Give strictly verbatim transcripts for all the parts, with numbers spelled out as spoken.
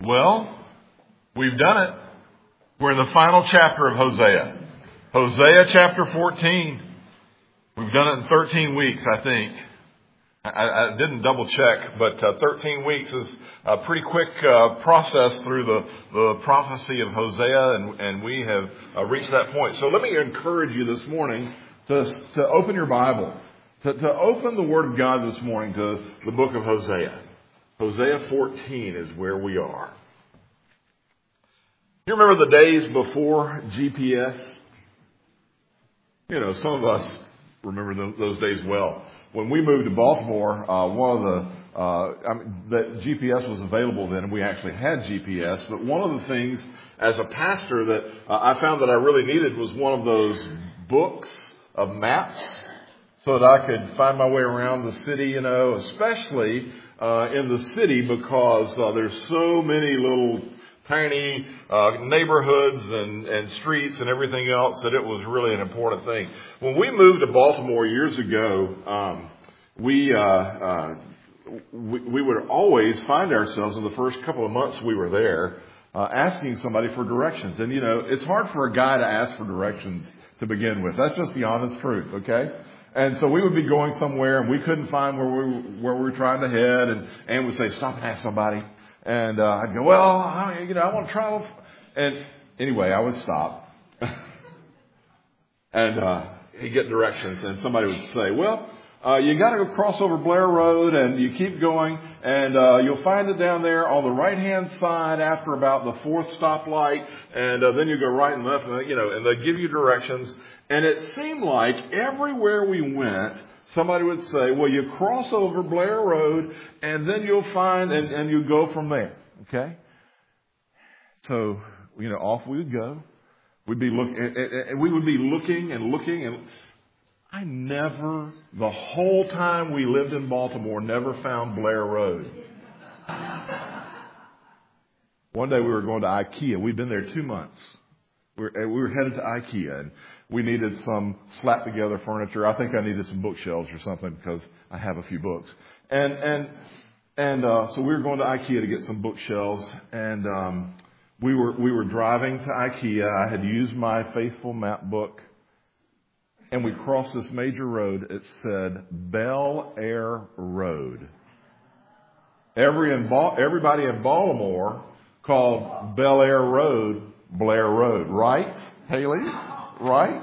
Well, we've done it. We're in the final chapter of Hosea. Hosea chapter fourteen. We've done it in thirteen weeks, I think. I, I didn't double check, but uh, thirteen weeks is a pretty quick uh, process through the, the prophecy of Hosea, and, and we have uh, reached that point. So let me encourage you this morning to, to open your Bible, to, to open the Word of God this morning to the book of Hosea. Hosea fourteen is where we are. You remember the days before G P S? You know, some of us remember those, those days well. When we moved to Baltimore, uh, one of the, uh, I mean, the G P S was available then, and we actually had G P S. But one of the things as a pastor that uh, I found that I really needed was one of those books of maps so that I could find my way around the city, you know, especially uh, in the city because uh, there's so many little tiny uh, neighborhoods and, and streets and everything else that it was really an important thing. When we moved to Baltimore years ago, um, we, uh, uh, we we would always find ourselves in the first couple of months we were there uh, asking somebody for directions. And, you know, it's hard for a guy to ask for directions to begin with. That's just the honest truth, okay? And so we would be going somewhere and we couldn't find where we where we were trying to head, and Ann would say, "Stop and ask somebody." And uh, I'd go, "Well, I, you know, I want to travel." And anyway, I would stop, and uh, he'd get directions, and somebody would say, "Well, uh, you got to go cross over Blair Road, and you keep going, and uh, you'll find it down there on the right-hand side after about the fourth stoplight, and uh, then you go right and left, and you know, and they give you directions." And it seemed like everywhere we went, somebody would say, "Well, you cross over Blair Road, and then you'll find," and, and you go from there. Okay? So, you know, off we would go. We'd be look, and we would be looking and looking, and I never, the whole time we lived in Baltimore, never found Blair Road. One day we were going to IKEA. We'd been there two months. We were, we were headed to IKEA, and we needed some slap-together furniture. I think I needed some bookshelves or something because I have a few books. And and and uh, so we were going to IKEA to get some bookshelves, and um, we were we were driving to IKEA. I had used my faithful map book, and we crossed this major road. It said Bel Air Road. Every in ba- everybody in Baltimore called Bel Air Road Blair Road, right, Haley? Right?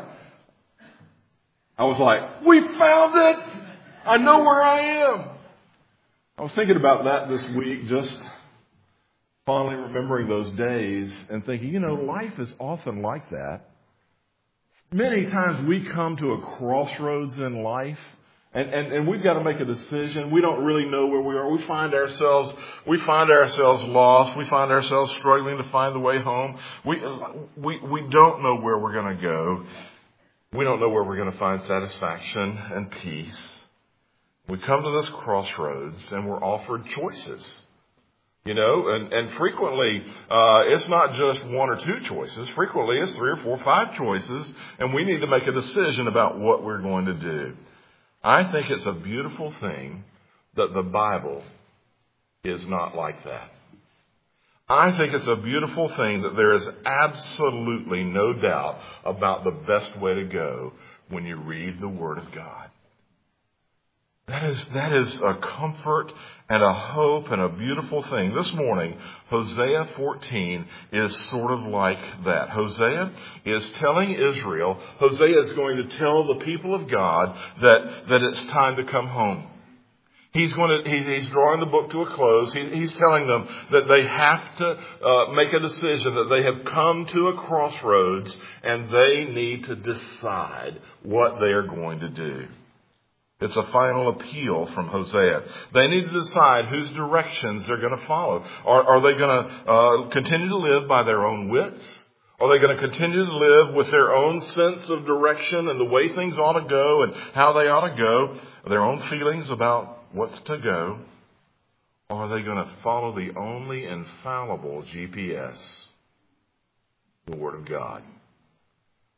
I was like, "We found it! I know where I am." I was thinking about that this week, just fondly remembering those days and thinking, you know, life is often like that. Many times we come to a crossroads in life, and, and, and we've got to make a decision. We don't really know where we are. We find ourselves, we find ourselves lost. We find ourselves struggling to find the way home. We, we, we don't know where we're going to go. We don't know where we're going to find satisfaction and peace. We come to this crossroads and we're offered choices. You know, and, and frequently, uh, it's not just one or two choices. Frequently, it's three or four, five choices, and we need to make a decision about what we're going to do. I think it's a beautiful thing that the Bible is not like that. I think it's a beautiful thing that there is absolutely no doubt about the best way to go when you read the Word of God. That is, that is a comfort and a hope and a beautiful thing. This morning, Hosea fourteen is sort of like that. Hosea is telling Israel, Hosea is going to tell the people of God that, that it's time to come home. He's going to, he, he's drawing the book to a close. He, he's telling them that they have to uh, make a decision, that they have come to a crossroads and they need to decide what they are going to do. It's a final appeal from Hosea. They need to decide whose directions they're going to follow. Are, are they going to uh, continue to live by their own wits? Are they going to continue to live with their own sense of direction and the way things ought to go and how they ought to go, their own feelings about what's to go? Or are they going to follow the only infallible G P S, the Word of God?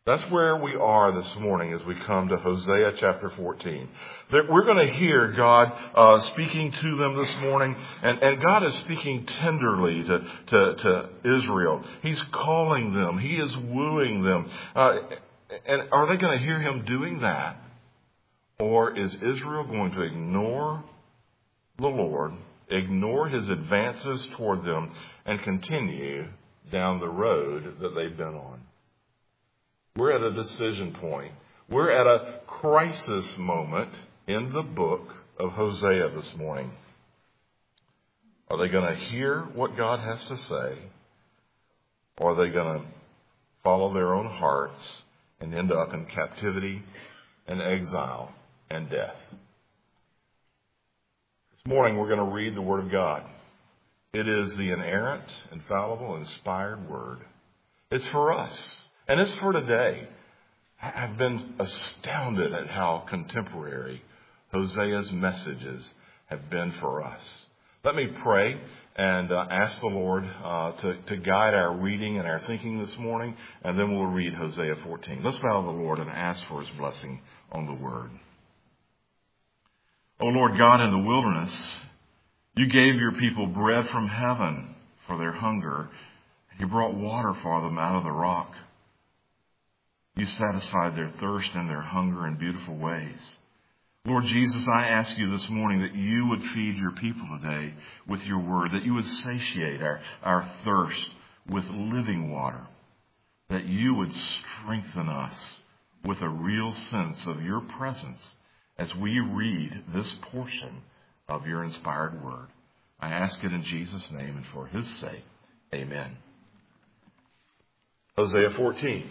That's where we are this morning as we come to Hosea chapter fourteen. We're going to hear God uh, speaking to them this morning, and, and God is speaking tenderly to, to, to Israel. He's calling them. He is wooing them. Uh, and are they going to hear Him doing that? Or is Israel going to ignore the Lord, ignore His advances toward them, and continue down the road that they've been on? We're at a decision point. We're at a crisis moment in the book of Hosea this morning. Are they going to hear what God has to say? Or are they going to follow their own hearts and end up in captivity and exile and death? This morning we're going to read the Word of God. It is the inerrant, infallible, inspired Word. It's for us. And it's for today. I've been astounded at how contemporary Hosea's messages have been for us. Let me pray and uh, ask the Lord uh, to, to guide our reading and our thinking this morning, and then we'll read Hosea fourteen. Let's bow to the Lord and ask for His blessing on the Word. O Lord God, in the wilderness, You gave Your people bread from heaven for their hunger. You brought water for them out of the rock. You satisfied their thirst and their hunger in beautiful ways. Lord Jesus, I ask You this morning that You would feed Your people today with Your word, that You would satiate our, our thirst with living water, that You would strengthen us with a real sense of Your presence as we read this portion of Your inspired word. I ask it in Jesus' name and for His sake. Amen. Hosea fourteen.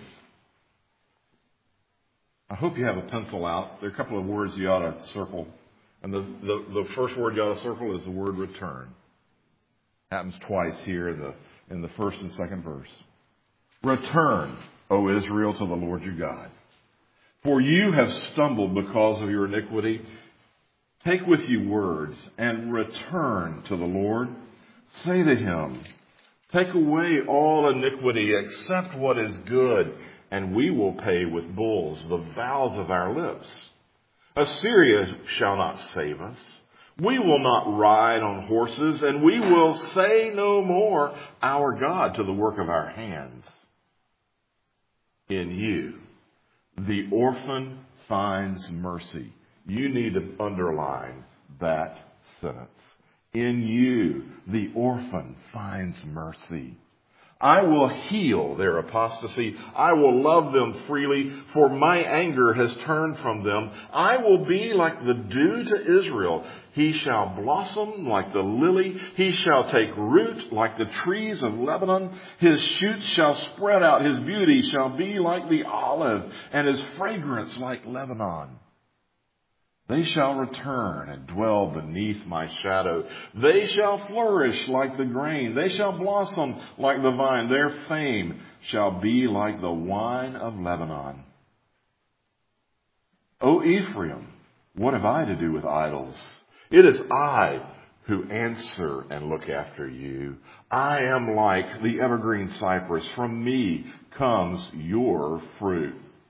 I hope you have a pencil out. There are a couple of words you ought to circle. And the, the, the first word you ought to circle is the word return. Happens twice here in the, in the first and second verse. Return, O Israel, to the Lord your God. For you have stumbled because of your iniquity. Take with you words and return to the Lord. Say to Him, take away all iniquity except what is good, and we will pay with bulls the vows of our lips. Assyria shall not save us. We will not ride on horses, and we will say no more, our God, to the work of our hands. In You, the orphan finds mercy. You need to underline that sentence. In You, the orphan finds mercy. I will heal their apostasy. I will love them freely, for my anger has turned from them. I will be like the dew to Israel. He shall blossom like the lily. He shall take root like the trees of Lebanon. His shoots shall spread out. His beauty shall be like the olive, and his fragrance like Lebanon. They shall return and dwell beneath my shadow. They shall flourish like the grain. They shall blossom like the vine. Their fame shall be like the wine of Lebanon. O Ephraim, what have I to do with idols? It is I who answer and look after you. I am like the evergreen cypress. From me comes your fruit.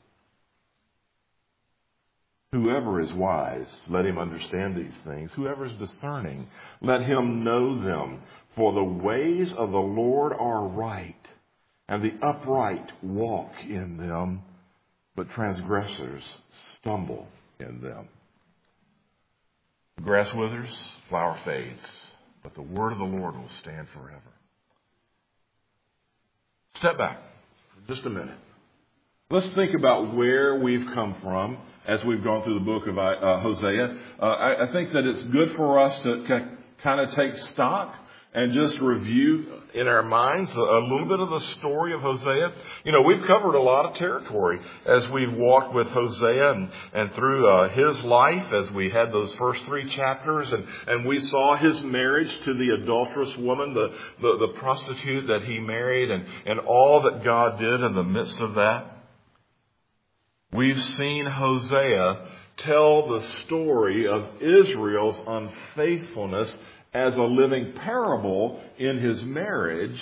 Whoever is wise, let him understand these things. Whoever is discerning, let him know them. For the ways of the Lord are right, and the upright walk in them, but transgressors stumble in them. The grass withers, flower fades, but the word of the Lord will stand forever. Step back for just a minute. Let's think about where we've come from as we've gone through the book of uh, Hosea. Uh, I, I think that it's good for us to c- kind of take stock and just review in our minds a, a little bit of the story of Hosea. You know, we've covered a lot of territory as we've walked with Hosea and, and through uh, his life as we had those first three chapters. And, and we saw his marriage to the adulterous woman, the, the, the prostitute that he married, and, and all that God did in the midst of that. We've seen Hosea tell the story of Israel's unfaithfulness as a living parable in his marriage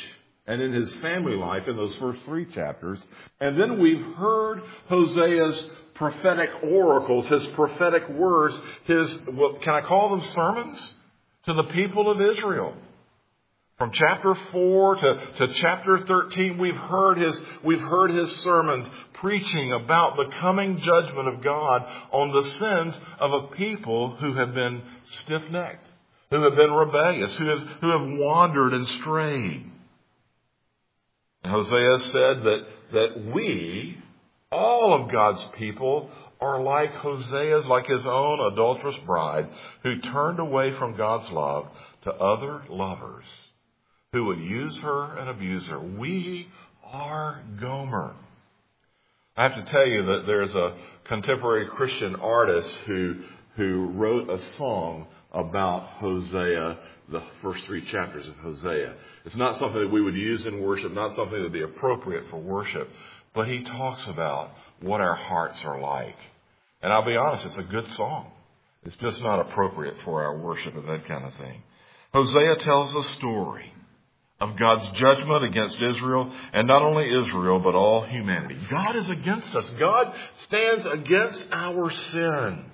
and in his family life in those first three chapters. And then we've heard Hosea's prophetic oracles, his prophetic words, his, what, can I call them sermons? To the people of Israel. From chapter four to, to chapter thirteen, we've heard his, we've heard his sermons preaching about the coming judgment of God on the sins of a people who have been stiff-necked, who have been rebellious, who have, who have wandered and strayed. And Hosea said that, that we, all of God's people, are like Hosea's, like his own adulterous bride, who turned away from God's love to other lovers who would use her and abuse her. We are Gomer. I have to tell you that there's a contemporary Christian artist who, who wrote a song about Hosea, the first three chapters of Hosea. It's not something that we would use in worship, not something that would be appropriate for worship, but he talks about what our hearts are like. And I'll be honest, it's a good song. It's just not appropriate for our worship and that kind of thing. Hosea tells a story of God's judgment against Israel, and not only Israel, but all humanity. God is against us. God stands against our sin.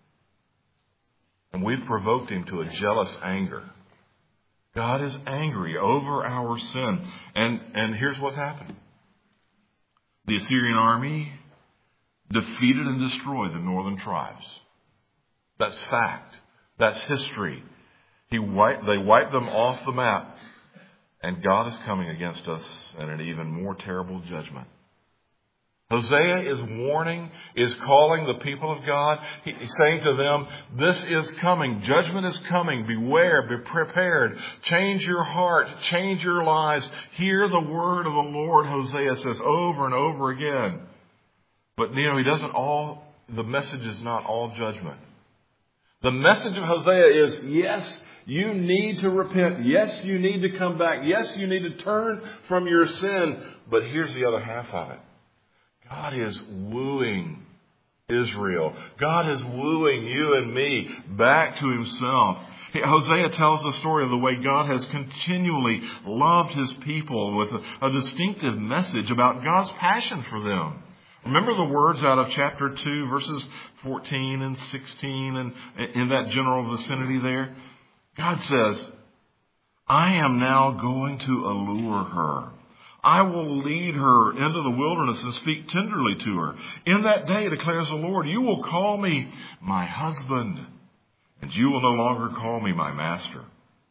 And we've provoked him to a jealous anger. God is angry over our sin. And, and here's what's happened. The Assyrian army defeated and destroyed the northern tribes. That's fact. That's history. He wiped, they wiped them off the map. And God is coming against us in an even more terrible judgment. Hosea is warning, is calling the people of God. He's saying to them, this is coming. Judgment is coming. Beware, be prepared. Change your heart. Change your lives. Hear the word of the Lord, Hosea says over and over again. But, you know, he doesn't all, the message is not all judgment. The message of Hosea is, yes, you need to repent. Yes, you need to come back. Yes, you need to turn from your sin. But here's the other half of it. God is wooing Israel. God is wooing you and me back to himself. Hosea tells the story of the way God has continually loved his people with a, a distinctive message about God's passion for them. Remember the words out of chapter two, verses fourteen and sixteen, and in that general vicinity there? God says, I am now going to allure her. I will lead her into the wilderness and speak tenderly to her. In that day, declares the Lord, you will call me my husband, and you will no longer call me my master.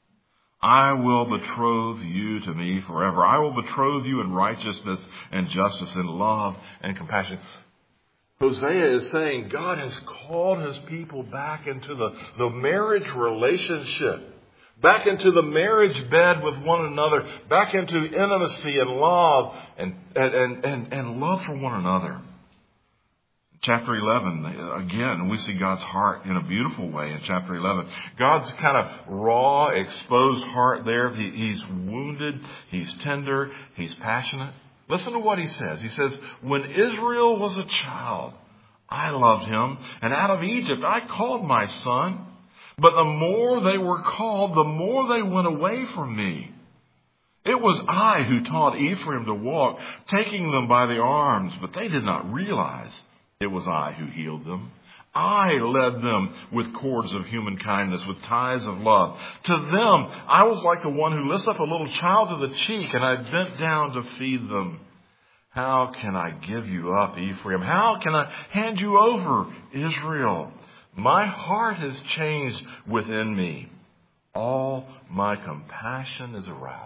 I will betroth you to me forever. I will betroth you in righteousness and justice, in love and compassion. Hosea is saying God has called his people back into the, the marriage relationship, back into the marriage bed with one another, back into intimacy and love and, and, and, and, and love for one another. Chapter eleven, again, we see God's heart in a beautiful way in chapter eleven. God's kind of raw, exposed heart there. He, he's wounded, he's tender, he's passionate. Listen to what he says. He says, when Israel was a child, I loved him, and out of Egypt I called my son. But the more they were called, the more they went away from me. It was I who taught Ephraim to walk, taking them by the arms, but they did not realize it was I who healed them. I led them with cords of human kindness, with ties of love. To them, I was like the one who lifts up a little child to the cheek, and I bent down to feed them. How can I give you up, Ephraim? How can I hand you over, Israel? My heart has changed within me. All my compassion is aroused.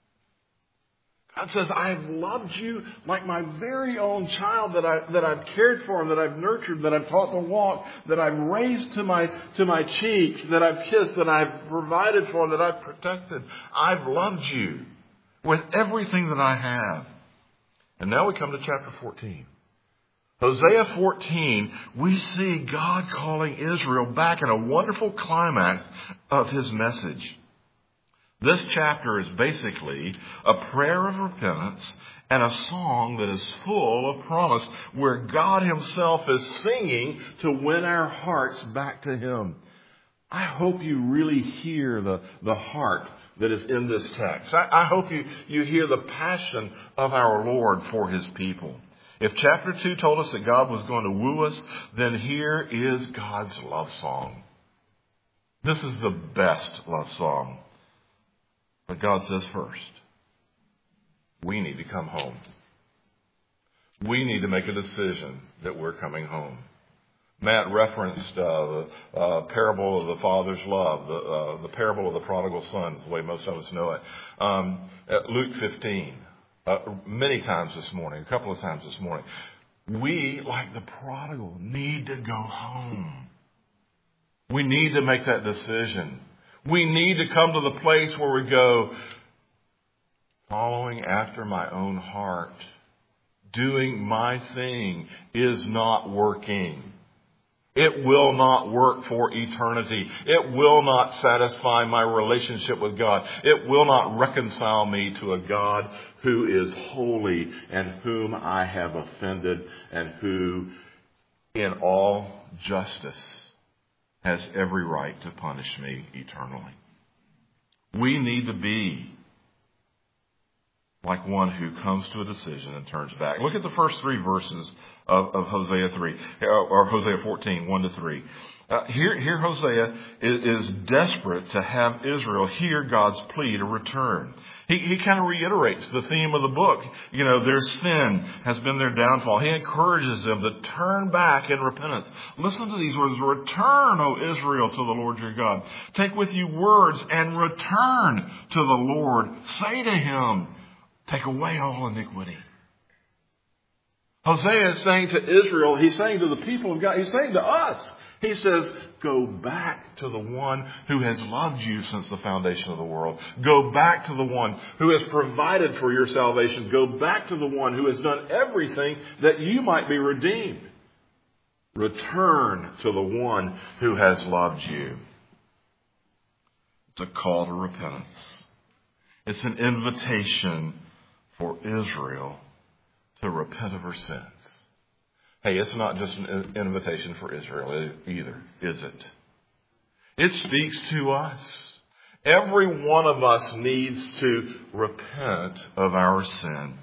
God says, I've loved you like my very own child that, I, that I've cared for, that I've nurtured, that I've taught to walk, that I've raised to my, to my cheek, that I've kissed, that I've provided for, that I've protected. I've loved you with everything that I have. And now we come to chapter fourteen. Hosea fourteen, we see God calling Israel back in a wonderful climax of his message. This chapter is basically a prayer of repentance and a song that is full of promise, where God himself is singing to win our hearts back to him. I hope you really hear the, the heart that is in this text. I, I hope you, you hear the passion of our Lord for his people. If chapter two told us that God was going to woo us, then here is God's love song. This is the best love song. But God says first, we need to come home. We need to make a decision that we're coming home. Matt referenced uh, the uh, parable of the Father's love, the, uh, the parable of the prodigal son, the way most of us know it. Um, at Luke fifteen, uh, many times this morning, a couple of times this morning, we, like the prodigal, need to go home. We need to make that decision. We need to come to the place where we go, following after my own heart, doing my thing is not working. It will not work for eternity. It will not satisfy my relationship with God. It will not reconcile me to a God who is holy and whom I have offended and who, in all justice, has every right to punish me eternally. We need to be like one who comes to a decision and turns back. Look at the first three verses of, of Hosea three, or Hosea fourteen, one to three. Uh, here, here Hosea is, is desperate to have Israel hear God's plea to return. He, he kind of reiterates the theme of the book. You know, their sin has been their downfall. He encourages them to turn back in repentance. Listen to these words. Return, O Israel, to the Lord your God. Take with you words and return to the Lord. Say to him, take away all iniquity. Hosea is saying to Israel, he's saying to the people of God, he's saying to us, he says, go back to the one who has loved you since the foundation of the world. Go back to the one who has provided for your salvation. Go back to the one who has done everything that you might be redeemed. Return to the one who has loved you. It's a call to repentance. It's an invitation for Israel to repent of her sins. Hey, it's not just an invitation for Israel either, is it? It speaks to us. Every one of us needs to repent of our sin.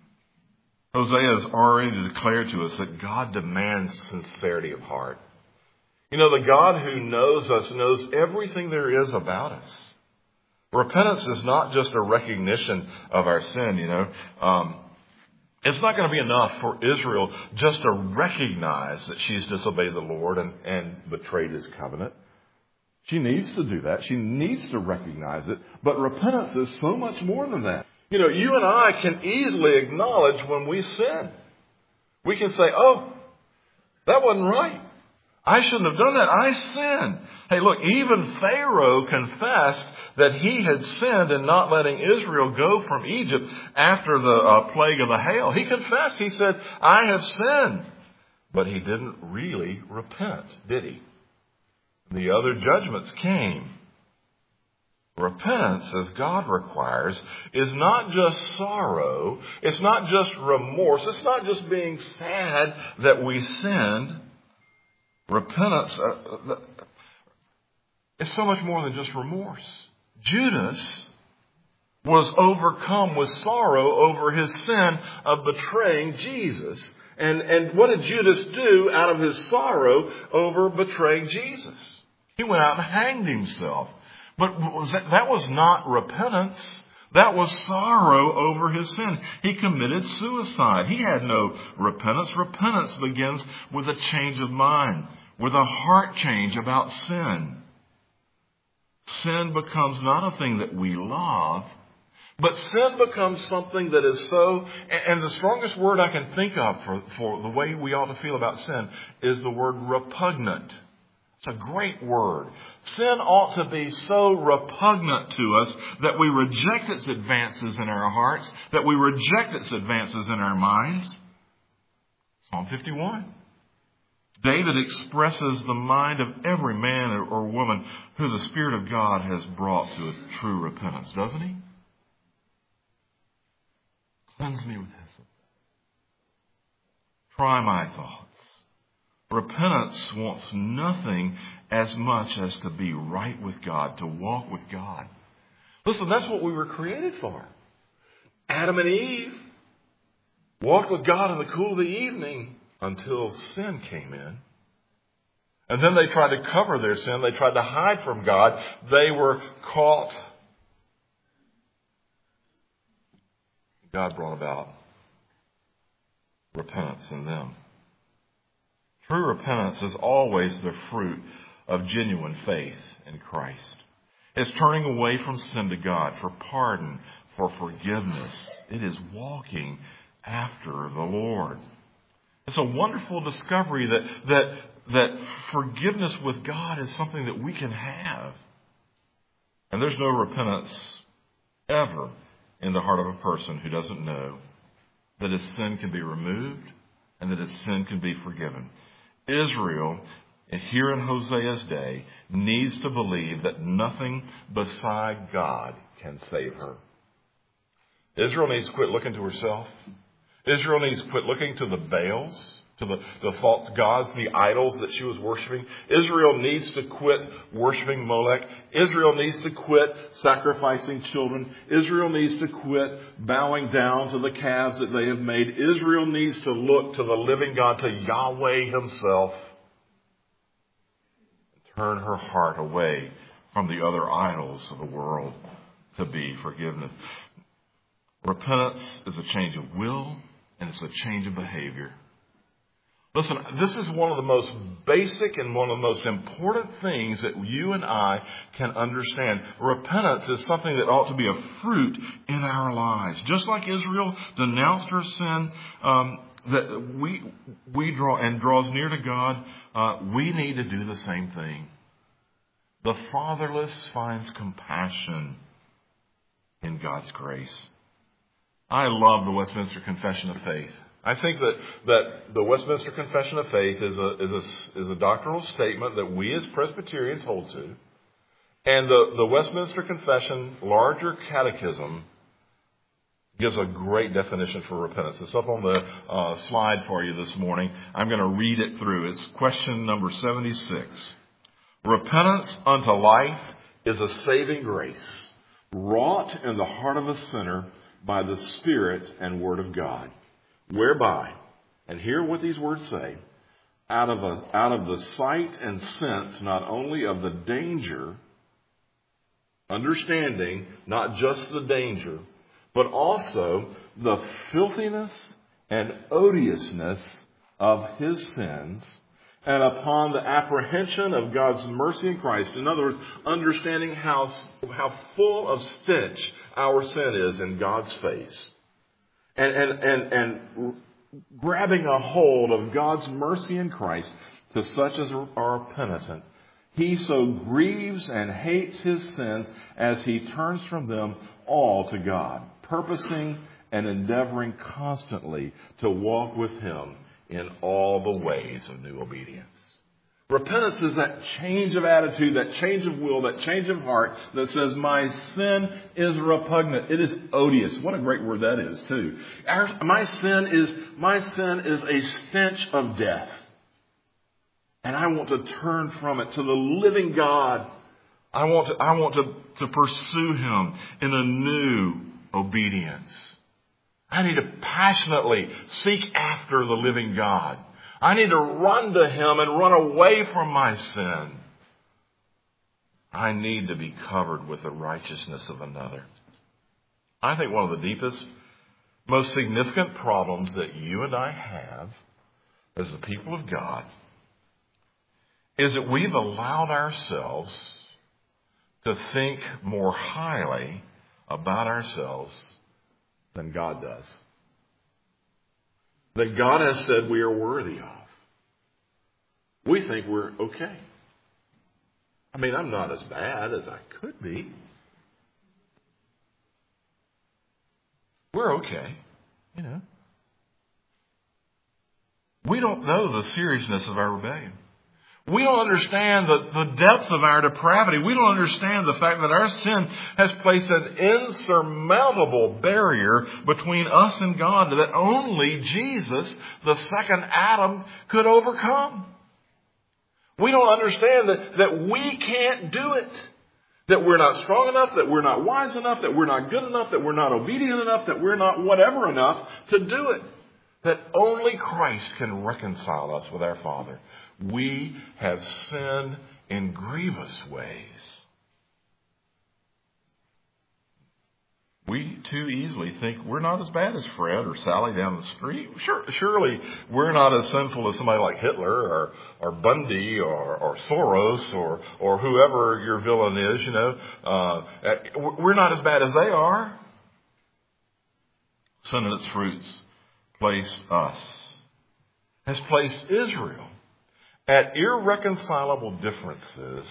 Hosea has already declared to us that God demands sincerity of heart. You know, the God who knows us knows everything there is about us. Repentance is not just a recognition of our sin, you know. Um, it's not going to be enough for Israel just to recognize that she's disobeyed the Lord and, and betrayed his covenant. She needs to do that. She needs to recognize it. But repentance is so much more than that. You know, you and I can easily acknowledge when we sin. We can say, oh, that wasn't right. I shouldn't have done that. I sinned. Hey, look, even Pharaoh confessed that he had sinned in not letting Israel go from Egypt after the uh, plague of the hail. He confessed. He said, I have sinned. But he didn't really repent, did he? The other judgments came. Repentance, as God requires, is not just sorrow. It's not just remorse. It's not just being sad that we sinned. Repentance uh, is so much more than just remorse. Judas was overcome with sorrow over his sin of betraying Jesus. And, and what did Judas do out of his sorrow over betraying Jesus? He went out and hanged himself. But was that, that was not repentance. That was sorrow over his sin. He committed suicide. He had no repentance. Repentance begins with a change of mind, with a heart change about sin. Sin becomes not a thing that we love, but sin becomes something that is so, and the strongest word I can think of for, for the way we ought to feel about sin is the word repugnant. It's a great word. Sin ought to be so repugnant to us that we reject its advances in our hearts, that we reject its advances in our minds. Psalm fifty-one. David expresses the mind of every man or woman who the Spirit of God has brought to a true repentance, doesn't he? Cleanse me with hyssop. Try my thoughts. Repentance wants nothing as much as to be right with God, to walk with God. Listen, that's what we were created for. Adam and Eve walked with God in the cool of the evening until sin came in. And then they tried to cover their sin. They tried to hide from God. They were caught. God brought about repentance in them. True repentance is always the fruit of genuine faith in Christ. It's turning away from sin to God for pardon, for forgiveness. It is walking after the Lord. It's a wonderful discovery that, that, that forgiveness with God is something that we can have. And there's no repentance ever in the heart of a person who doesn't know that his sin can be removed and that his sin can be forgiven. Israel, here in Hosea's day, needs to believe that nothing beside God can save her. Israel needs to quit looking to herself. Israel needs to quit looking to the Baals, to the, the false gods, the idols that she was worshiping. Israel needs to quit worshiping Molech. Israel needs to quit sacrificing children. Israel needs to quit bowing down to the calves that they have made. Israel needs to look to the living God, to Yahweh himself. Turn her heart away from the other idols of the world to be forgiven. Repentance is a change of will, and it's a change of behavior. Listen, this is one of the most basic and one of the most important things that you and I can understand. Repentance is something that ought to be a fruit in our lives. Just like Israel denounced her sin, um, that we we draw and draws near to God, uh, we need to do the same thing. The fatherless finds compassion in God's grace. I love the Westminster Confession of Faith. I think that, that the Westminster Confession of Faith is a, is a, is a doctrinal statement that we as Presbyterians hold to. And the, the Westminster Confession Larger Catechism gives a great definition for repentance. It's up on the uh, slide for you this morning. I'm going to read it through. It's question number seventy-six. Repentance unto life is a saving grace, wrought in the heart of a sinner by the Spirit and Word of God, whereby, and hear what these words say, out of a, out of the sight and sense not only of the danger, understanding not just the danger, but also the filthiness and odiousness of his sins, and upon the apprehension of God's mercy in Christ. In other words, understanding how, how full of stench our sin is in God's face. And, and, and, and grabbing a hold of God's mercy in Christ to such as are penitent. He so grieves and hates his sins as he turns from them all to God, purposing and endeavoring constantly to walk with him in all the ways of new obedience. Repentance is that change of attitude, that change of will, that change of heart that says, my sin is repugnant. It is odious. What a great word that is, too. Our, my sin is, my sin is a stench of death. And I want to turn from it to the living God. I want to, I want to, to pursue him in a new obedience. I need to passionately seek after the living God. I need to run to him and run away from my sin. I need to be covered with the righteousness of another. I think one of the deepest, most significant problems that you and I have as the people of God is that we've allowed ourselves to think more highly about ourselves than God does. That God has said we are worthy of. We think we're okay. I mean, I'm not as bad as I could be. We're okay, you know. We don't know the seriousness of our rebellion. We don't understand the, the depth of our depravity. We don't understand the fact that our sin has placed an insurmountable barrier between us and God that only Jesus, the second Adam, could overcome. We don't understand that, that we can't do it. That we're not strong enough, that we're not wise enough, that we're not good enough, that we're not obedient enough, that we're not whatever enough to do it. That only Christ can reconcile us with our Father. We have sinned in grievous ways. We too easily think we're not as bad as Fred or Sally down the street. Sure, surely we're not as sinful as somebody like Hitler or, or Bundy or, or Soros or, or whoever your villain is, you know. Uh, we're not as bad as they are. Sin and its fruits place us, has placed Israel at irreconcilable differences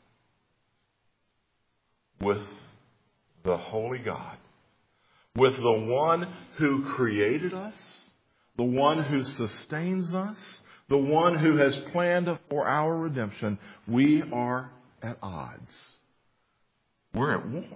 with the holy God. With the one who created us, the one who sustains us, the one who has planned for our redemption, we are at odds. We're at war.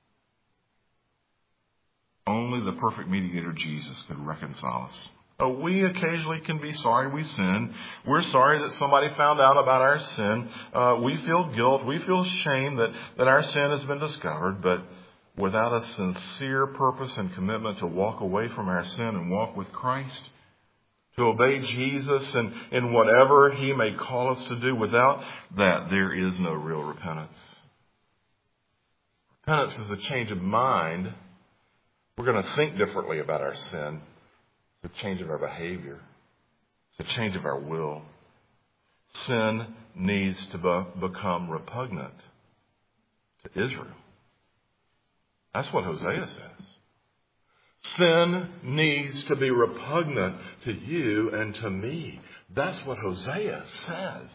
Only the perfect mediator, Jesus, could reconcile us. Oh, we occasionally can be sorry we sin. We're sorry that somebody found out about our sin. Uh, we feel guilt. We feel shame that, that our sin has been discovered. But without a sincere purpose and commitment to walk away from our sin and walk with Christ, to obey Jesus and in whatever He may call us to do, without that, there is no real repentance. Repentance is a change of mind. We're going to think differently about our sin. It's a change of our behavior. It's a change of our will. Sin needs to be- become repugnant to Israel. That's what Hosea says. Sin needs to be repugnant to you and to me. That's what Hosea says.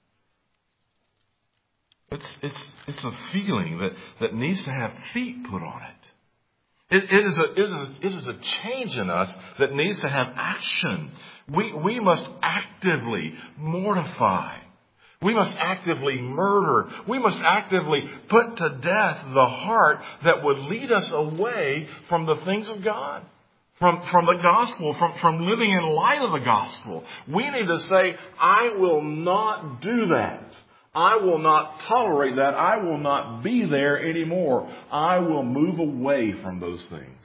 It's, it's, it's a feeling that, that needs to have feet put on it. It, it, is a, it, is a, it is a change in us that needs to have action. We, we must actively mortify. We must actively murder. We must actively put to death the heart that would lead us away from the things of God, from, from the gospel, from, from living in light of the gospel. We need to say, I will not do that. I will not tolerate that. I will not be there anymore. I will move away from those things.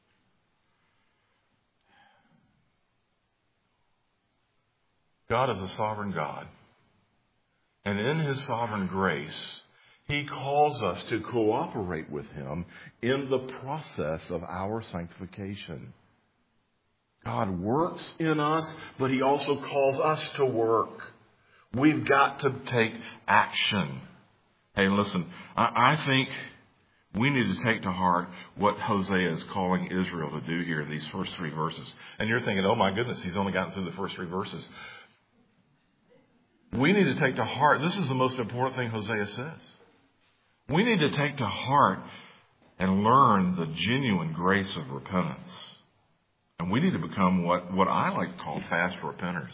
God is a sovereign God. And in His sovereign grace, He calls us to cooperate with Him in the process of our sanctification. God works in us, but He also calls us to work. We've got to take action. Hey, listen, I, I think we need to take to heart what Hosea is calling Israel to do here in these first three verses. And you're thinking, oh my goodness, he's only gotten through the first three verses. We need to take to heart, this is the most important thing Hosea says. We need to take to heart and learn the genuine grace of repentance. And we need to become what, what I like to call fast repenters.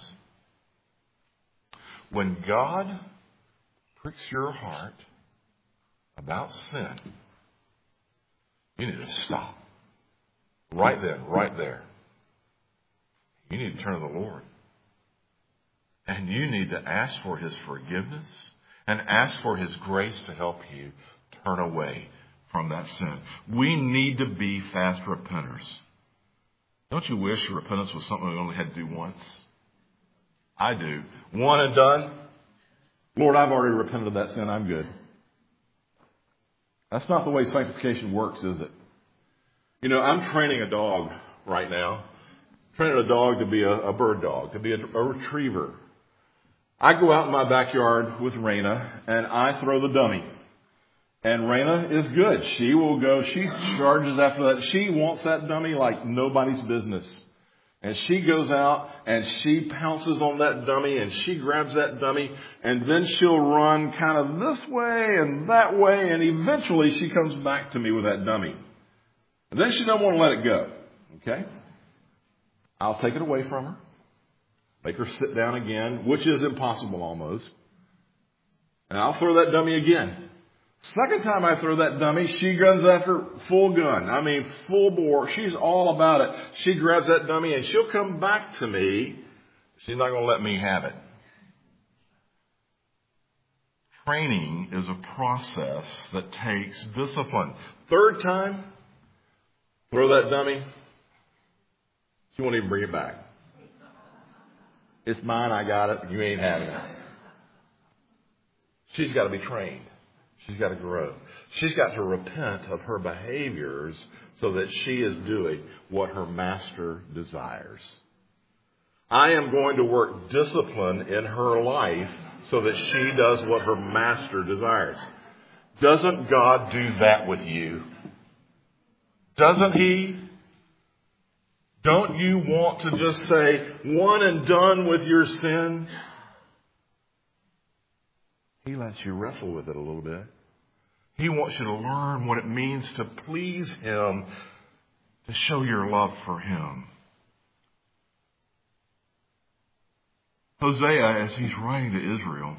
When God pricks your heart about sin, you need to stop. Right then, right there. You need to turn to the Lord. And you need to ask for His forgiveness and ask for His grace to help you turn away from that sin. We need to be fast repenters. Don't you wish repentance was something we only had to do once? I do. One and done. Lord, I've already repented of that sin. I'm good. That's not the way sanctification works, is it? You know, I'm training a dog right now. Training a dog to be a, a bird dog, to be a, a retriever. I go out in my backyard with Raina, and I throw the dummy. And Raina is good. She will go, she charges after that. She wants that dummy like nobody's business. And she goes out and she pounces on that dummy and she grabs that dummy and then she'll run kind of this way and that way and eventually she comes back to me with that dummy. And then she doesn't want to let it go. Okay? I'll take it away from her. Make her sit down again, which is impossible almost. And I'll throw that dummy again. Second time I throw that dummy, she goes after full gun. I mean, full bore. She's all about it. She grabs that dummy and she'll come back to me. She's not going to let me have it. Training is a process that takes discipline. Third time, throw that dummy. She won't even bring it back. It's mine, I got it, you ain't having it. She's got to be trained. She's got to grow. She's got to repent of her behaviors so that she is doing what her master desires. I am going to work discipline in her life so that she does what her master desires. Doesn't God do that with you? Doesn't He? Don't you want to just say, one and done with your sin? He lets you wrestle with it a little bit. He wants you to learn what it means to please Him, to show your love for Him. Hosea, as he's writing to Israel,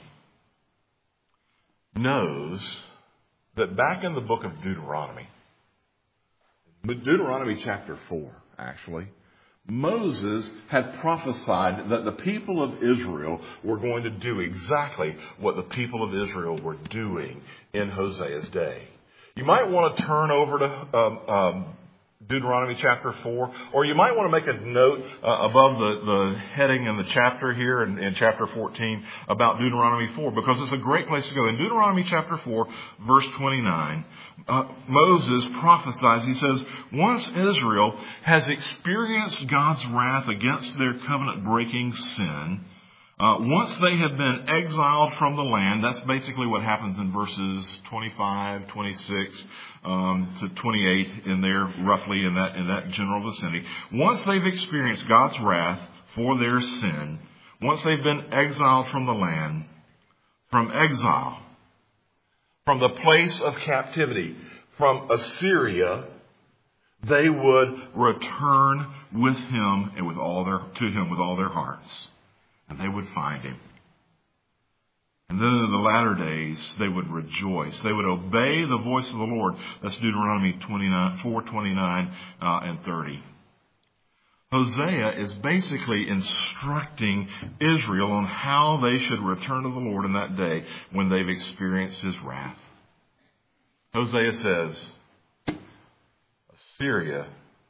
knows that back in the book of Deuteronomy, Deuteronomy chapter four, actually, Moses had prophesied that the people of Israel were going to do exactly what the people of Israel were doing in Hosea's day. You might want to turn over to um, um, Deuteronomy chapter four, or you might want to make a note uh, above the, the heading in the chapter here in, in chapter fourteen about Deuteronomy four, because it's a great place to go. In Deuteronomy chapter four, verse twenty-nine, uh, Moses prophesies. He says, once Israel has experienced God's wrath against their covenant-breaking sin, Uh, once they have been exiled from the land, that's basically what happens in verses twenty-five, twenty-six um, to twenty-eight in there, roughly in that in that general vicinity. Once they've experienced God's wrath for their sin, once they've been exiled from the land, from exile, from the place of captivity, from Assyria, they would return with him and with all their to him with all their hearts. And they would find him. And then in the latter days, they would rejoice. They would obey the voice of the Lord. That's Deuteronomy twenty-nine, four, twenty-nine, uh, and thirty. Hosea is basically instructing Israel on how they should return to the Lord in that day when they've experienced His wrath. Hosea says, Assyria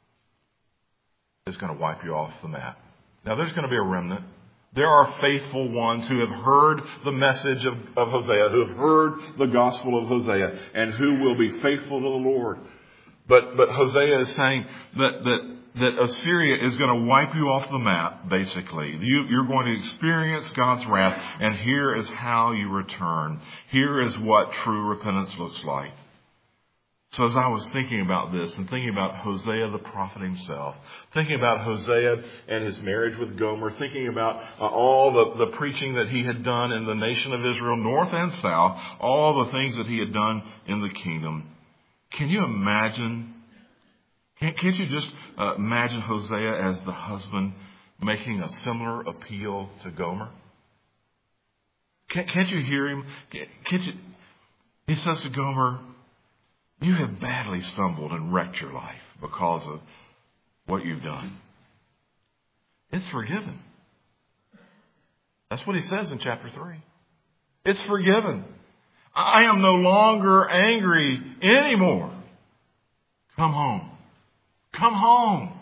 is going to wipe you off the map. Now, there's going to be a remnant. There are faithful ones who have heard the message of, of Hosea, who have heard the gospel of Hosea, and who will be faithful to the Lord. But but Hosea is saying that that, that Assyria is going to wipe you off the map, basically. You, you're going to experience God's wrath, and here is how you return. Here is what true repentance looks like. So as I was thinking about this and thinking about Hosea the prophet himself, thinking about Hosea and his marriage with Gomer, thinking about uh, all the, the preaching that he had done in the nation of Israel, north and south, all the things that he had done in the kingdom, can you imagine, can't, can't you just uh, imagine Hosea as the husband making a similar appeal to Gomer? Can't, can't you hear him? Can't you? He says to Gomer, you have badly stumbled and wrecked your life because of what you've done. It's forgiven. That's what he says in chapter three. It's forgiven. I am no longer angry anymore. Come home. Come home.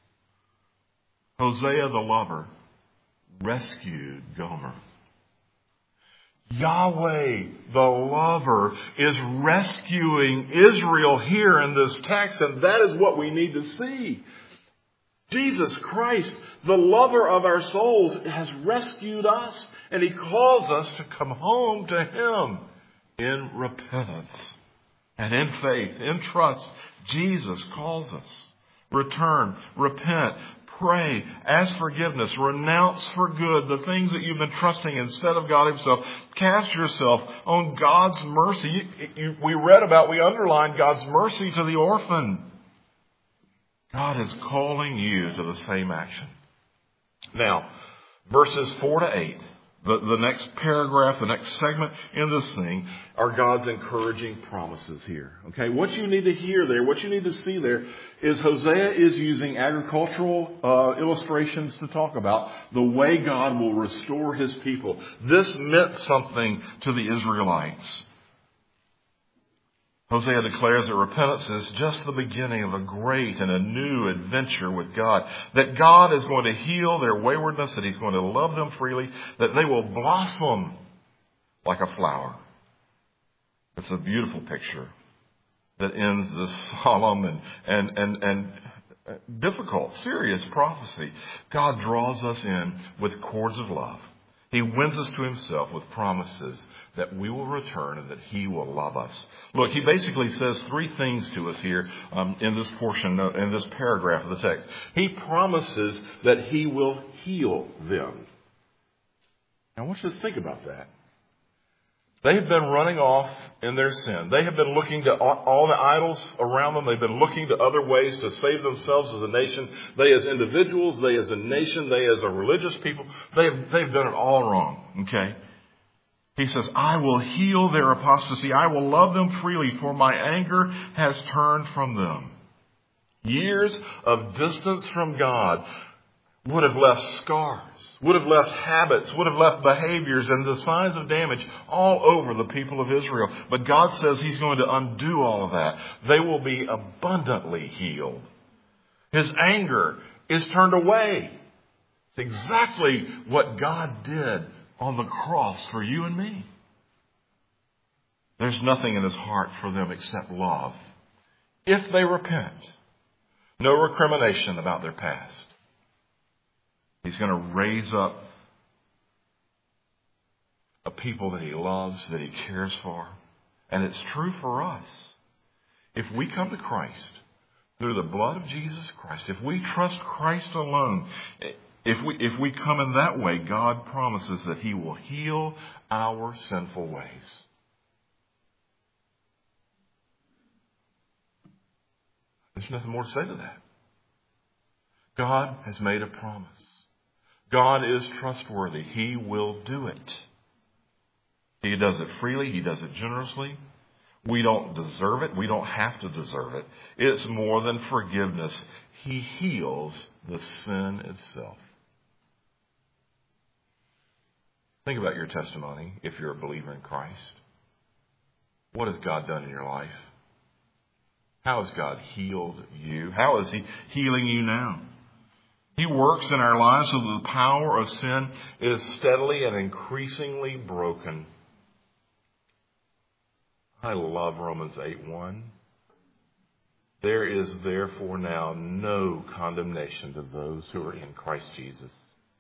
Hosea the lover rescued Gomer. Yahweh, the lover, is rescuing Israel here in this text, and that is what we need to see. Jesus Christ, the lover of our souls, has rescued us, and He calls us to come home to Him in repentance and in faith, in trust. Jesus calls us. Return, repent, pray, ask forgiveness, renounce for good the things that you've been trusting instead of God Himself. Cast yourself on God's mercy. You, you, we read about, we underlined God's mercy to the orphan. God is calling you to the same action. Now, verses four to eight, The, the next paragraph, the next segment in this thing are God's encouraging promises here. Okay, what you need to hear there, what you need to see there is Hosea is using agricultural uh, illustrations to talk about the way God will restore his people. This meant something to the Israelites. Hosea declares that repentance is just the beginning of a great and a new adventure with God. That God is going to heal their waywardness, that he's going to love them freely, that they will blossom like a flower. It's a beautiful picture that ends this solemn and, and, and, and difficult, serious prophecy. God draws us in with cords of love. He wins us to himself with promises that we will return and that he will love us. Look, he basically says three things to us here um, in this portion, uh, in this paragraph of the text. He promises that he will heal them. Now, I want you to think about that. They have been running off in their sin. They have been looking to all the idols around them. They've been looking to other ways to save themselves as a nation. They as individuals, they as a nation, they as a religious people. They've, they've done it all wrong. Okay? He says, I will heal their apostasy. I will love them freely, for my anger has turned from them. Years of distance from God would have left scars, would have left habits, would have left behaviors and the signs of damage all over the people of Israel. But God says he's going to undo all of that. They will be abundantly healed. His anger is turned away. It's exactly what God did on the cross for you and me. There's nothing in his heart for them except love. If they repent, no recrimination about their past. He's going to raise up a people that he loves, that he cares for. And it's true for us. If we come to Christ through the blood of Jesus Christ, if we trust Christ alone, if we, if we come in that way, God promises that he will heal our sinful ways. There's nothing more to say to that. God has made a promise. God is trustworthy. He will do it. He does it freely. He does it generously. We don't deserve it. We don't have to deserve it. It's more than forgiveness. He heals the sin itself. Think about your testimony if you're a believer in Christ. What has God done in your life? How has God healed you? How is he healing you now? He works in our lives so that the power of sin is steadily and increasingly broken. I love Romans eight one. There is therefore now no condemnation to those who are in Christ Jesus.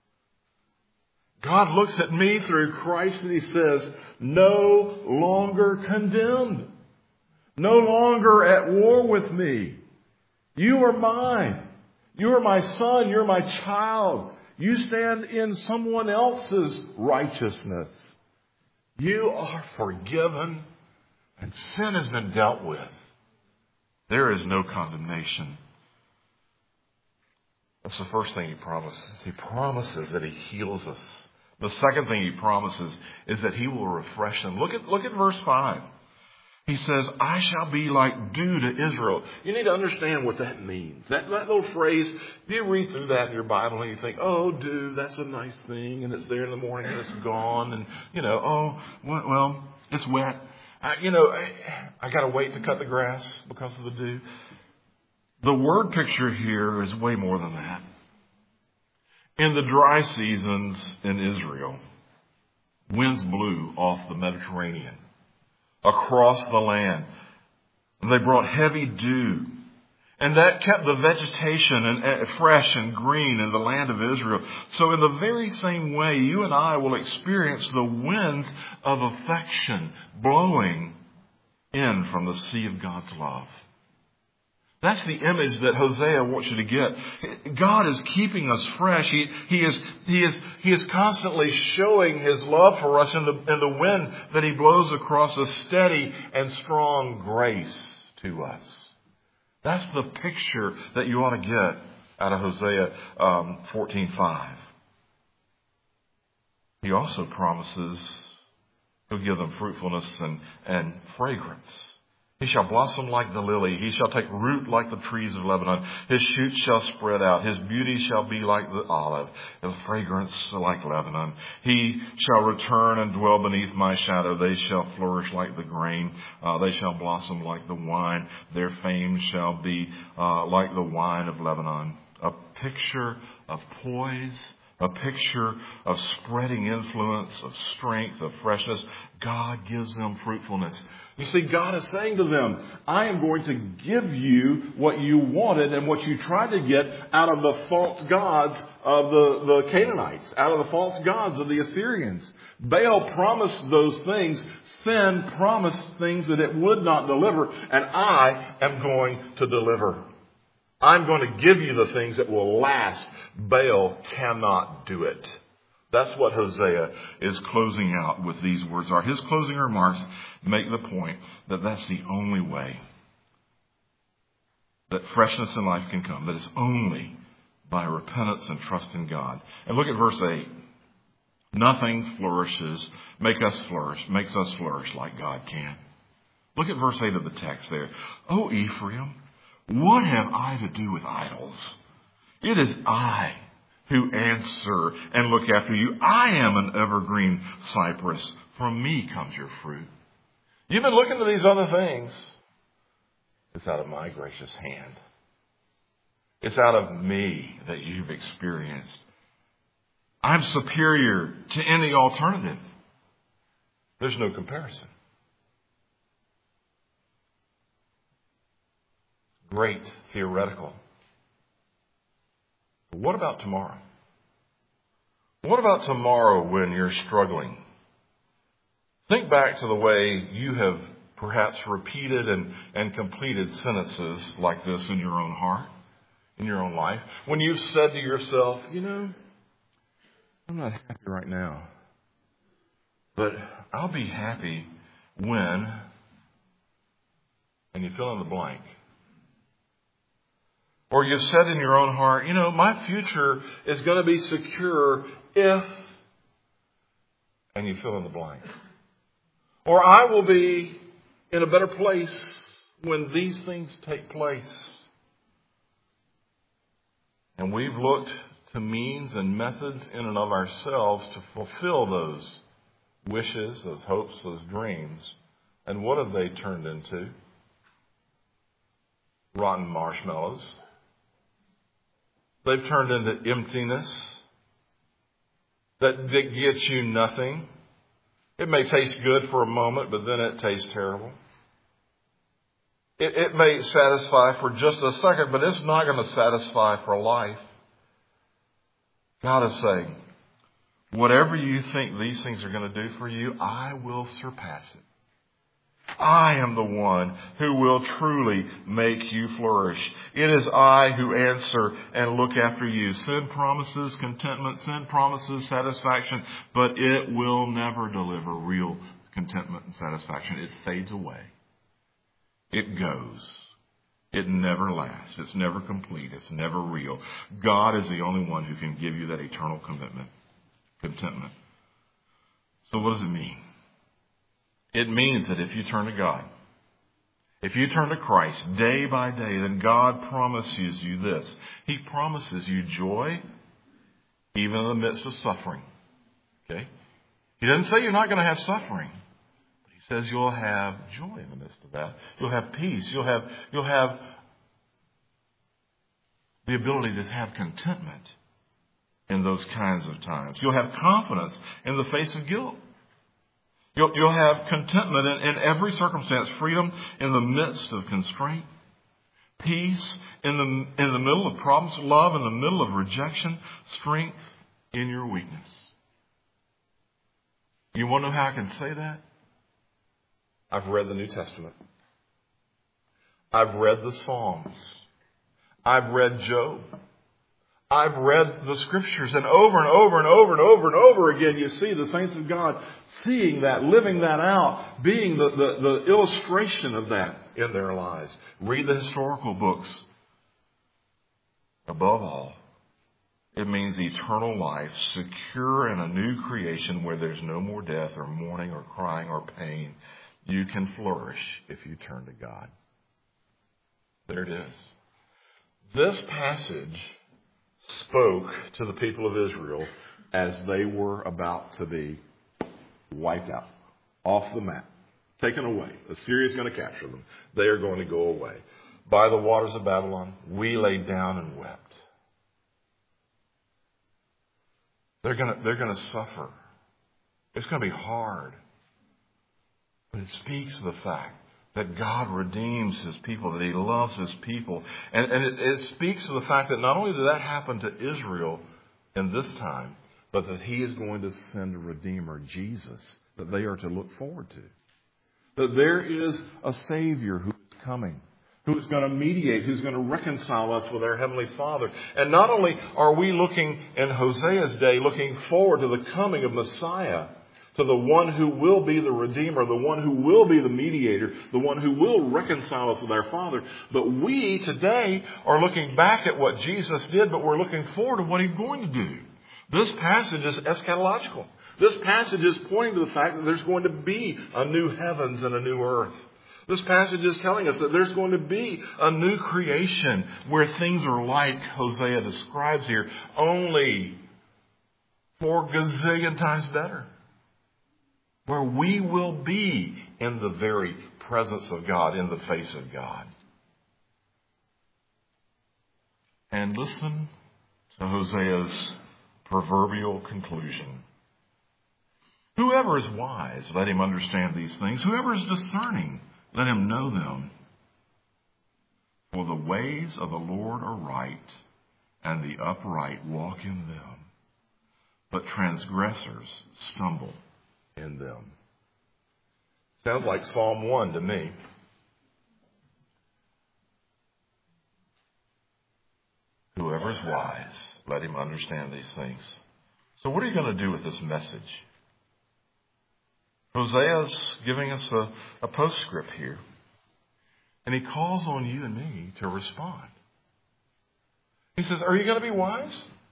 God looks at me through Christ and he says, no longer condemned. No longer at war with me. You are mine. You are my son. You're my child. You stand in someone else's righteousness. You are forgiven and sin has been dealt with. There is no condemnation. That's the first thing he promises. He promises that he heals us. The second thing he promises is that he will refresh them. Look at, look at verse five. He says, I shall be like dew to Israel. You need to understand what that means. That, that little phrase, if you read through that in your Bible and you think, oh, dew, that's a nice thing, and it's there in the morning and it's gone, and, you know, oh, well, it's wet. I, you know, I, I got to wait to cut the grass because of the dew. The word picture here is way more than that. In the dry seasons in Israel, winds blew off the Mediterranean across the land. They brought heavy dew. And that kept the vegetation and, uh, fresh and green in the land of Israel. So in the very same way, you and I will experience the winds of affection blowing in from the sea of God's love. That's the image that Hosea wants you to get. God is keeping us fresh. He, he, is, he, is, he is constantly showing his love for us in the, in the wind that he blows across a steady and strong grace to us. That's the picture that you ought to get out of Hosea um, fourteen five. He He also promises He'll give them fruitfulness and, and fragrance. He shall blossom like the lily. He shall take root like the trees of Lebanon. His shoots shall spread out. His beauty shall be like the olive, his fragrance like Lebanon. He shall return and dwell beneath my shadow. They shall flourish like the grain. Uh, they shall blossom like the wine. Their fame shall be uh, like the wine of Lebanon. A picture of poise, a picture of spreading influence, of strength, of freshness. God gives them fruitfulness. You see, God is saying to them, I am going to give you what you wanted and what you tried to get out of the false gods of the, the Canaanites, out of the false gods of the Assyrians. Baal promised those things. Sin promised things that it would not deliver. And I am going to deliver. I'm going to give you the things that will last. Baal cannot do it. That's what Hosea is closing out with these words are. His closing remarks make the point that that's the only way that freshness in life can come. That is only by repentance and trust in God. And look at verse eight. Nothing flourishes, make us flourish, makes us flourish like God can. Look at verse eight of the text there. O Ephraim, what have I to do with idols? It is I who answer and look after you. I am an evergreen cypress. From me comes your fruit. You've been looking to these other things. It's out of my gracious hand. It's out of me that you've experienced. I'm superior to any alternative. There's no comparison. Great theoretical. But what about tomorrow? What about tomorrow when you're struggling? Think back to the way you have perhaps repeated and, and completed sentences like this in your own heart, in your own life. When you've said to yourself, you know, I'm not happy right now, but I'll be happy when, and you fill in the blank. Or you've said in your own heart, you know, my future is going to be secure if, and you fill in the blank. Or I will be in a better place when these things take place. And we've looked to means and methods in and of ourselves to fulfill those wishes, those hopes, those dreams. And what have they turned into? Rotten marshmallows. They've turned into emptiness that, that gets you nothing. It may taste good for a moment, but then it tastes terrible. It, it may satisfy for just a second, but it's not going to satisfy for life. God is saying, whatever you think these things are going to do for you, I will surpass it. I am the one who will truly make you flourish. It is I who answer and look after you. Sin promises contentment. Sin promises satisfaction. But it will never deliver real contentment and satisfaction. It fades away. It goes. It never lasts. It's never complete. It's never real. God is the only one who can give you that eternal commitment, contentment. So what does it mean? It means that if you turn to God, if you turn to Christ day by day, then God promises you this. He promises you joy even in the midst of suffering. Okay? He doesn't say you're not going to have suffering. But he says you'll have joy in the midst of that. You'll have peace. You'll have, you'll have the ability to have contentment in those kinds of times. You'll have confidence in the face of guilt. You'll, you'll have contentment in, in every circumstance, freedom in the midst of constraint, peace in the, in the middle of problems, love in the middle of rejection, strength in your weakness. You want to know how I can say that? I've read the New Testament. I've read the Psalms. I've read Job. I've read the Scriptures, and over and over and over and over and over again you see the saints of God seeing that, living that out, being the, the, the illustration of that in their lives. Read the historical books. Above all, It means eternal life, secure in a new creation where there's no more death or mourning or crying or pain. You can flourish if you turn to God. There it is. This passage spoke to the people of Israel as they were about to be wiped out, off the map, taken away. Assyria is going to capture them. They are going to go away. By the waters of Babylon, we laid down and wept. They're going to, they're going to suffer. It's going to be hard. But it speaks to the fact that God redeems His people, that He loves His people. And, and it, it speaks to the fact that not only did that happen to Israel in this time, but that He is going to send a Redeemer, Jesus, that they are to look forward to. That there is a Savior who is coming, who is going to mediate, who's going to reconcile us with our Heavenly Father. And not only are we looking in Hosea's day, looking forward to the coming of Messiah, to the one who will be the Redeemer, the one who will be the mediator, the one who will reconcile us with our Father. But we today are looking back at what Jesus did, but we're looking forward to what He's going to do. This passage is eschatological. This passage is pointing to the fact that there's going to be a new heavens and a new earth. This passage is telling us that there's going to be a new creation where things are like Hosea describes here, only four gazillion times better. Where we will be in the very presence of God, in the face of God. And listen to Hosea's proverbial conclusion. Whoever is wise, let him understand these things. Whoever is discerning, let him know them. For the ways of the Lord are right, and the upright walk in them. But transgressors stumble in them. Sounds like Psalm one to me. Whoever is wise, let him understand these things. So what are you going to do with this message? Hosea's giving us a, a postscript here. And he calls on you and me to respond. He says, are you going to be wise?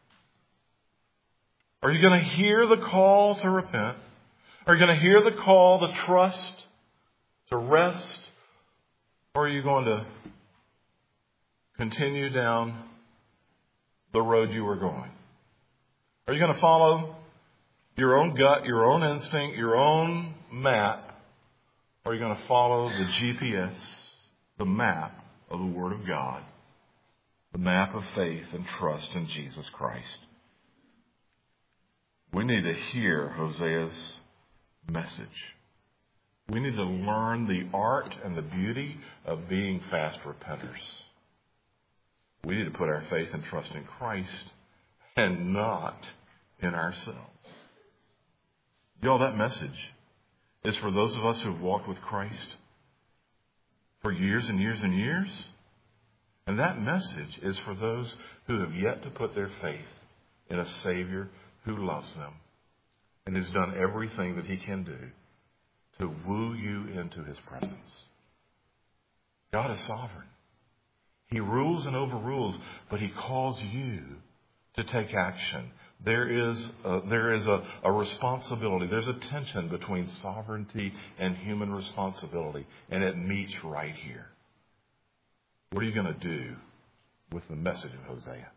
Are you going to hear the call to repent? Are you going to hear the call to trust, to rest? Or are you going to continue down the road you were going? Are you going to follow your own gut, your own instinct, your own map? Or are you going to follow the G P S, the map of the Word of God, the map of faith and trust in Jesus Christ? We need to hear Hosea's message. We need to learn the art and the beauty of being fast repenters. We need to put our faith and trust in Christ and not in ourselves. Y'all, that message is for those of us who have walked with Christ for years and years and years. And that message is for those who have yet to put their faith in a Savior who loves them and has done everything that He can do to woo you into His presence. God is sovereign. He rules and overrules, but He calls you to take action. There is a, there is a, a responsibility. There's a tension between sovereignty and human responsibility, and it meets right here. What are you going to do with the message of Hosea?